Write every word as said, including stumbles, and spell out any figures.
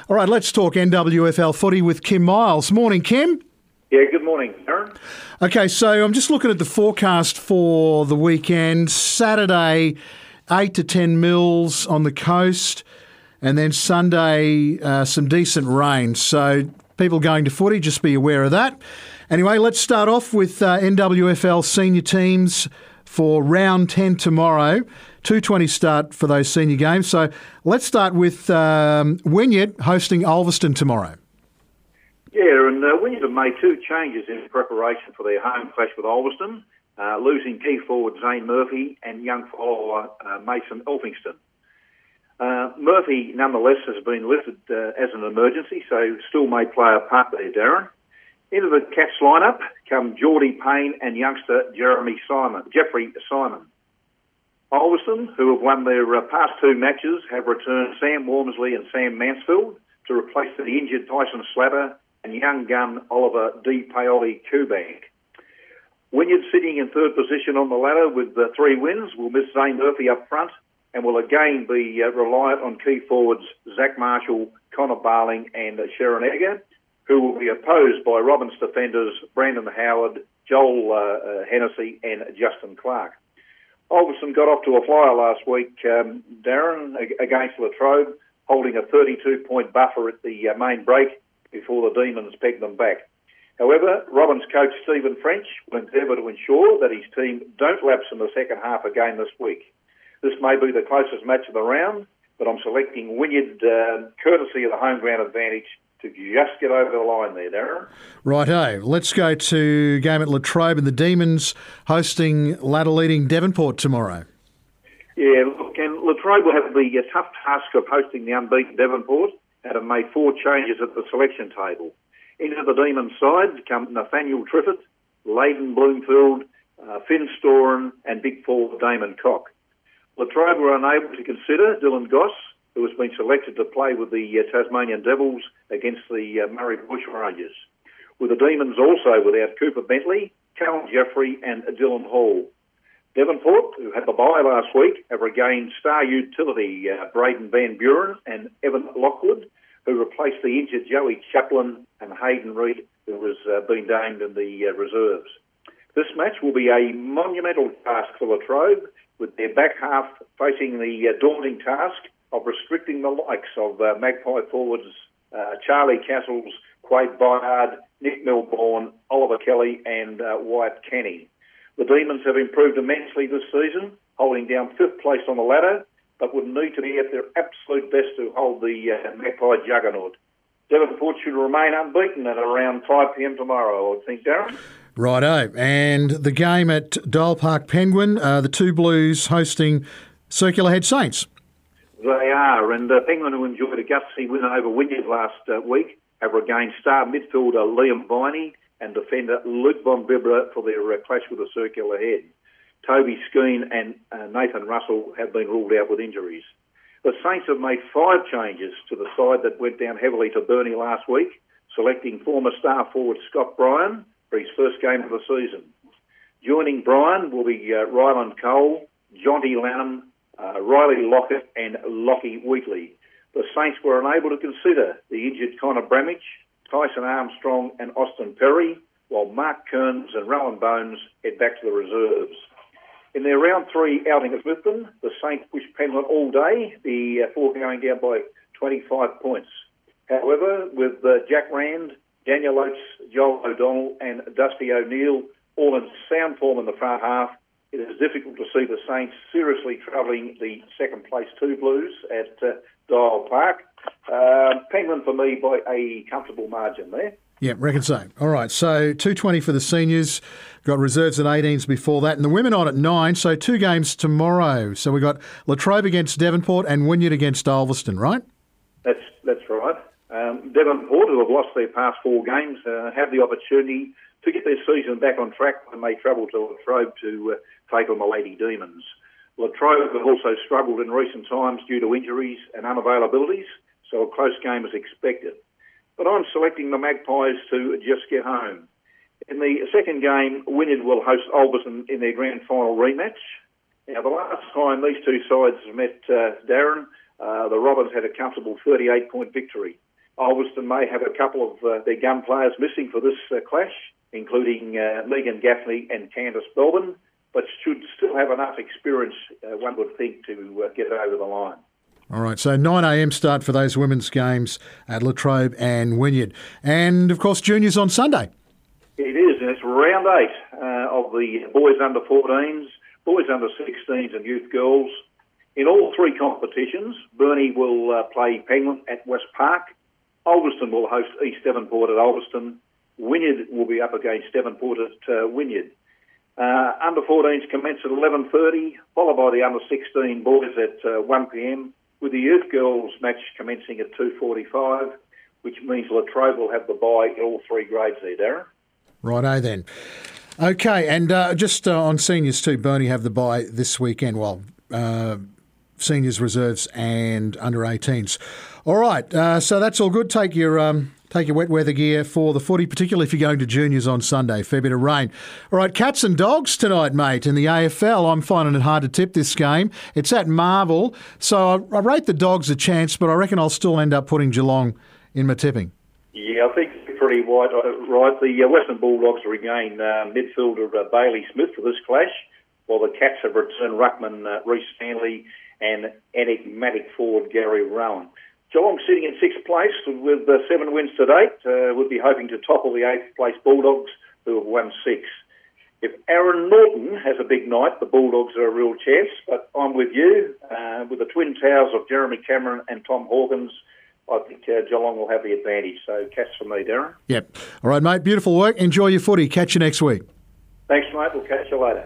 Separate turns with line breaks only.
All right, let's talk N W F L footy with Kim Miles. Morning, Kim.
Yeah, good morning, Aaron.
Okay, so I'm just looking at the forecast for the weekend. Saturday, eight to ten mils on the coast, and then Sunday, uh, some decent rain. So people going to footy, just be aware of that. Anyway, let's start off with uh, N W F L senior teams for round ten tomorrow. two twenty start for those senior games. So let's start with um, Wynyard hosting Ulverstone tomorrow.
Yeah, and uh, Wynyard have made two changes in preparation for their home clash with Ulverstone, uh, losing key forward Zane Murphy and young follower uh, Mason Elphingston. Uh, Murphy, nonetheless, has been listed uh, as an emergency, so still may play a part there, Darren. Into the Cats lineup come Geordie Payne and youngster Jeremy Simon, Jeffrey Simon. Ulverstone, who have won their uh, past two matches, have returned Sam Wormsley and Sam Mansfield to replace the injured Tyson Slatter and young gun Oliver D. Paoli Kubank. Wynyard sitting in third position on the ladder with uh, three wins will miss Zane Murphy up front and will again be uh, reliant on key forwards Zach Marshall, Connor Barling and uh, Sharon Egger, who will be opposed by Robins defenders Brandon Howard, Joel uh, uh, Hennessy and Justin Clark. Ulverstone got off to a flyer last week, um, Darren, against Latrobe, holding a thirty-two point buffer at the uh, main break before the Demons pegged them back. However, Robins coach Stephen French will endeavour to ensure that his team don't lapse in the second half again this week. This may be the closest match of the round, but I'm selecting Wynyard uh, courtesy of the home ground advantage to just get over the line there, Darren.
Righto. Let's go to game at Latrobe and the Demons hosting ladder-leading Devonport tomorrow.
Yeah, look, and Latrobe will have the uh, tough task of hosting the unbeaten Devonport and have made four changes at the selection table. Into the Demons side come Nathaniel Triffett, Leighton Bloomfield, uh, Finn Storen and big forward Damon Cock. Latrobe were unable to consider Dylan Goss, who has been selected to play with the uh, Tasmanian Devils against the uh, Murray Bush Rangers. With the Demons also without Cooper Bentley, Callum Jeffrey and Dylan Hall. Devonport, who had the bye last week, have regained star utility uh, Braden Van Buren and Evan Lockwood, who replaced the injured Joey Chaplin and Hayden Reid, who has uh, been named in the uh, reserves. This match will be a monumental task for Latrobe, with their back half facing the uh, daunting task of restricting the likes of uh, Magpie forwards uh, Charlie Castles, Quade Byard, Nick Milbourne, Oliver Kelly and uh, Wyatt Kenny. The Demons have improved immensely this season, holding down fifth place on the ladder, but would need to be at their absolute best to hold the uh, Magpie juggernaut. Devonport should remain unbeaten at around five p m tomorrow, I would think, Darren.
Righto. And the game at Dial Park Penguin, uh, the two Blues hosting Circular Head Saints.
They are, and uh, Penguin, who enjoyed a gutsy win over Wynyard last uh, week, have regained star midfielder Liam Viney and defender Luke Von Bibra for their uh, clash with the Circular Head. Toby Skeen and uh, Nathan Russell have been ruled out with injuries. The Saints have made five changes to the side that went down heavily to Burnie last week, selecting former star forward Scott Bryan for his first game of the season. Joining Bryan will be uh, Ryland Cole, Jonty Lanham, uh, Riley Lockett and Lockie Wheatley. The Saints were unable to consider the injured Connor Bramage, Tyson Armstrong and Austin Perry, while Mark Kearns and Rowan Bones head back to the reserves. In their round three outing at Smithton, the Saints pushed Penrith all day, the uh, four going down by twenty-five points. However, with uh, Jack Rand, Daniel Oates, Joel O'Donnell and Dusty O'Neill all in sound form in the front half, it is difficult to see the Saints seriously troubling the second place two Blues at uh, Dial Park. Uh, Penguin for me by a comfortable margin there.
Yeah, reckon so. All right, so two twenty for the seniors, got reserves at eighteens before that, and the women on at nine, so two games tomorrow. So we've got Latrobe against Devonport and Wynyard against Ulverstone, right?
That's that's right. Um, Devonport, who have lost their past four games, uh, have the opportunity to get their season back on track when they travel to Latrobe to uh, take on the Lady Demons. Latrobe have also struggled in recent times due to injuries and unavailabilities, so a close game is expected. But I'm selecting the Magpies to just get home. In the second game, Wynyard will host Ulverstone in their grand final rematch. Now, the last time these two sides met, uh, Darren, uh, the Robins had a comfortable thirty-eight point victory. Ulverston may have a couple of uh, their gun players missing for this uh, clash, including uh, Megan Gaffney and Candice Belbin, but should still have enough experience, uh, one would think, to uh, get over the line.
All right, so nine a.m. start for those women's games at Latrobe and Wynyard. And, of course, juniors on Sunday.
It is, and it's round eight uh, of the boys under fourteens, boys under sixteens and youth girls. In all three competitions, Burnie will uh, play Penguin at West Park. Ulverston will host East Devonport at Ulverston. Wynyard will be up against Devonport at uh, Wynyard. Uh, under fourteens commence at eleven thirty, followed by the under sixteen boys at uh, one p.m, with the youth girls match commencing at two forty-five, which means Latrobe will have the bye in all three grades there, Darren.
Righto then. Okay, and uh, just uh, on seniors too, Burnie have the bye this weekend. Well, uh, seniors, reserves and under eighteens. All right, uh, so that's all good. Take your um, take your wet weather gear for the footy, particularly if you're going to juniors on Sunday. Fair bit of rain. All right, Cats and Dogs tonight, mate, in the A F L. I'm finding it hard to tip this game. It's at Marvel, so I, I rate the Dogs a chance, but I reckon I'll still end up putting Geelong in my tipping.
Yeah, I think you're pretty right. right. The uh, Western Bulldogs regain uh, midfielder uh, Bailey Smith for this clash, while the Cats have returned ruckman uh, Reece Stanley and enigmatic forward Gary Rowan. Geelong sitting in sixth place with uh, seven wins to date. Uh, would be hoping to topple the eighth place Bulldogs, who have won six. If Aaron Norton has a big night, the Bulldogs are a real chance. But I'm with you. Uh, with the twin towers of Jeremy Cameron and Tom Hawkins, I think uh, Geelong will have the advantage. So Cats for me, Darren.
Yep. All right, mate. Beautiful work. Enjoy your footy. Catch you next week.
Thanks, mate. We'll catch you later.